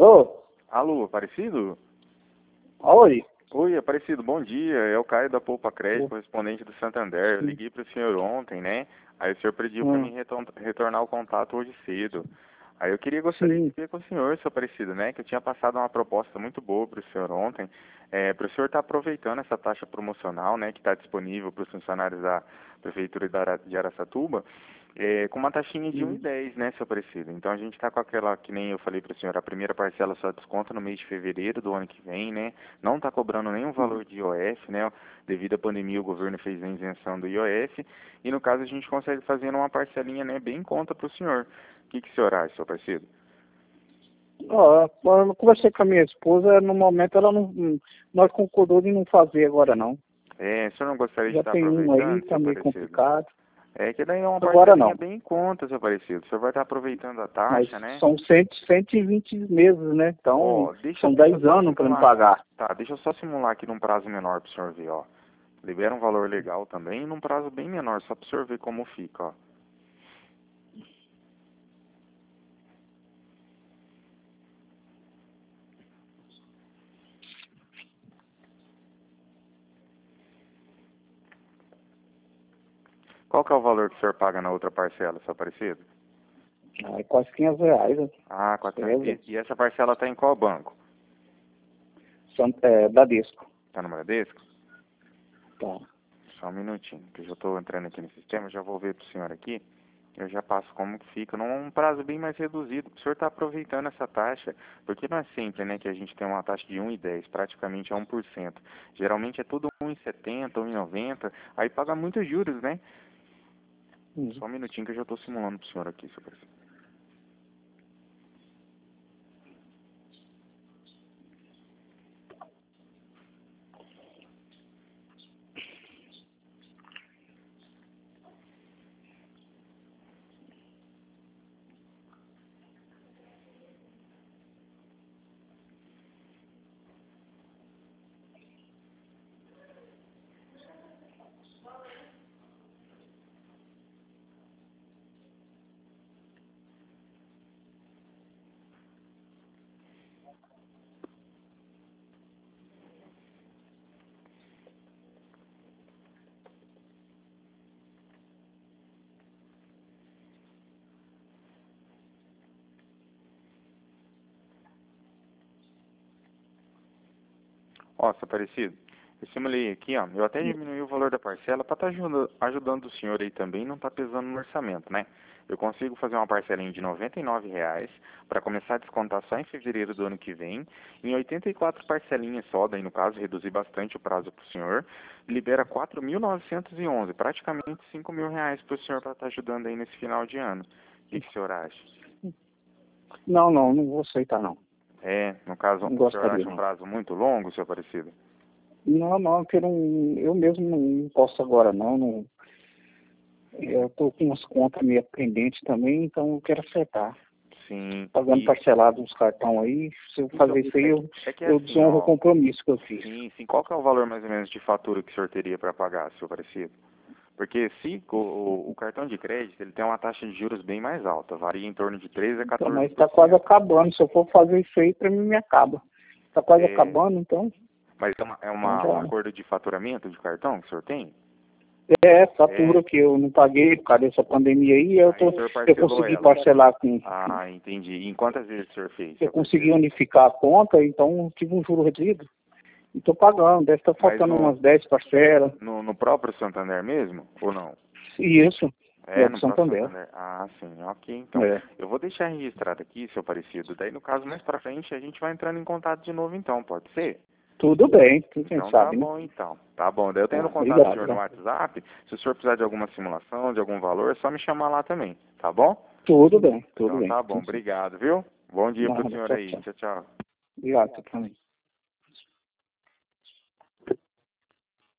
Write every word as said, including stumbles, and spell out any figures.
Alô? Alô, Aparecido? Oi? Oi, Aparecido, bom dia. É o Caio da Poupa Crédito, Oi. correspondente do Santander. Eu Sim. liguei para o senhor ontem, né? Aí o senhor pediu para Hum. mim retor- retornar o contato hoje cedo. Aí eu queria gostaria de Sim. ver com o senhor, seu Aparecido, né? Que eu tinha passado uma proposta muito boa para o senhor ontem, é, para o senhor estar aproveitando essa taxa promocional, né? Que está disponível para os funcionários da Prefeitura de Ara- de Araçatuba, é, com uma taxinha de um e Hum. dez, né, seu Aparecido? Então a gente está com aquela, que nem eu falei para o senhor, a primeira parcela só desconta no mês de fevereiro do ano que vem, né? Não está cobrando nenhum valor de I O F, né? Devido à pandemia, o governo fez a isenção do I O F. E no caso a gente consegue fazer uma parcelinha, né, bem em conta para o senhor. O que, que o senhor acha, seu parceiro? Ó, eu conversei com a minha esposa, no momento ela não, não- nós concordou de não fazer agora não. É, o senhor não gostaria de Já estar tem um aí, aproveitando, tá seu meio parceiro? complicado. É que daí é uma Agora parcelinha não. bem em conta, seu parceiro. O senhor vai estar aproveitando a Mas taxa, né? são cem, cento e vinte meses, né? Então, Ó, deixa, são deixa eu dez só anos para me simular. pagar. Tá, deixa eu só simular aqui num prazo menor pro senhor ver, ó. Libera um valor legal também e num prazo bem menor, só pro senhor ver como fica, ó. Qual que é o valor que o senhor paga na outra parcela, seu parecido? Ah, é quase quinhentos reais, né? Ah, quatrocentos. Beleza? E, e essa parcela tá em qual banco? São, é, Bradesco. Tá no Bradesco? Tá. Só um minutinho, que eu já tô entrando aqui no sistema, já vou ver pro senhor aqui. Eu já passo como que fica, num prazo bem mais reduzido. O senhor está aproveitando essa taxa, porque não é sempre, né, que a gente tem uma taxa de um e dez, praticamente é um por cento. Geralmente é tudo um e setenta, um e noventa, aí paga muitos juros, né? Hum. Só um minutinho que eu já estou simulando pro senhor aqui, seu parceiro. Ó, seu parecido, eu simulei aqui, ó, eu até diminui o valor da parcela para estar ajudando, ajudando o senhor aí também, não tá pesando no orçamento, né? Eu consigo fazer uma parcelinha de noventa e nove reais para começar a descontar só em fevereiro do ano que vem, em oitenta e quatro parcelinhas só, daí no caso reduzir bastante o prazo para o senhor, libera quatro mil novecentos e onze, praticamente cinco mil reais para o senhor para estar ajudando aí nesse final de ano. O que, que o senhor acha? Não, não, não vou aceitar não. É, no caso, Não o senhor gostaria acha um não. prazo muito longo, seu parecido? Não, não, que eu, não, eu mesmo não posso agora não, não. Eu tô com umas contas meio pendentes também, então eu quero acertar. Sim. Pagando E parcelado uns cartão aí, se eu fazer isso aí, é, eu, é que é eu assim, desonro o ó. compromisso que eu fiz. Sim, sim. Qual que é o valor mais ou menos de fatura que o senhor teria para pagar, seu parecido? Porque se o, o, o cartão de crédito ele tem uma taxa de juros bem mais alta, varia em torno de treze a Então, quatorze mas por está quase cento. acabando, se eu for fazer isso aí, para mim me acaba. Está quase É, acabando, então, mas é, uma, é então uma, um já... acordo de faturamento de cartão que o senhor tem? É, É. fatura que eu não paguei por causa dessa pandemia aí, eu, Aí tô, o senhor eu parcelou consegui ela. parcelar com... Ah, entendi. E em quantas vezes o senhor fez, Eu seu consegui parceiro? unificar a conta, então tive um juro reduzido. E estou pagando, deve estar Mas faltando no, umas dez parcelas. no, no próprio Santander mesmo, ou não? E isso, é É, do no próprio Santander. Santander. Ah, sim, ok. Então, É. eu vou deixar registrado aqui, seu parecido. Daí, no caso, mais pra frente, a gente vai entrando em contato de novo, então, pode ser? Tudo bem, tudo quem Então, tá sabe, né? bom, então. Tá bom. Daí eu Tá, tenho no contato do obrigado, senhor no né? WhatsApp. Se o senhor precisar de alguma simulação, de algum valor, é só me chamar lá também, tá bom? Tudo bem, tudo Então, bem. tá bom. Tudo sim. Obrigado, viu? Bom dia pro Nada, senhor tchau, aí. tchau. Tchau, tchau. Obrigado, também.